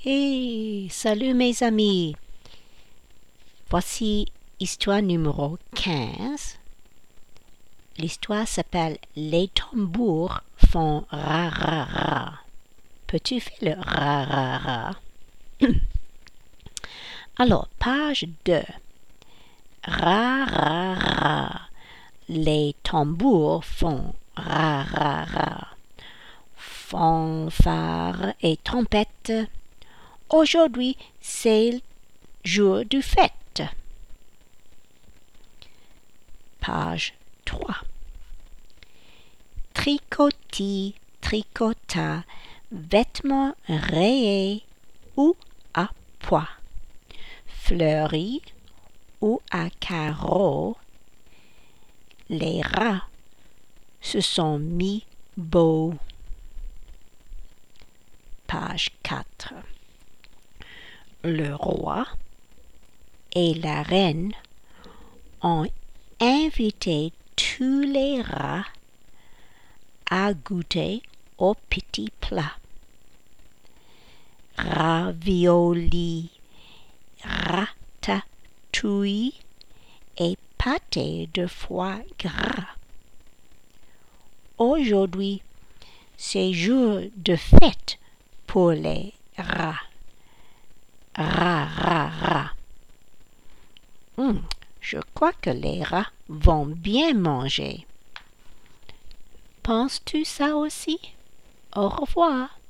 Hey, salut mes amis. Voici histoire numéro 15. L'histoire s'appelle Les tambours font ra ra ra. Peux-tu faire le ra ra ra? Alors, page 2. Ra ra ra. Les tambours font ra ra ra. Fanfare et trompette. Aujourd'hui, c'est jour de fête. Page 3. Tricotis, tricota, vêtements rayés ou à pois, fleuris ou à carreaux, les rats se sont mis beaux. Page 4. Le roi et la reine ont invité tous les rats à goûter au petit plat. Ravioli, ratatouille et pâté de foie gras. Aujourd'hui, c'est jour de fête pour les rats. Ra, ra, ra. Je crois que les rats vont bien manger. Penses-tu ça aussi? Au revoir.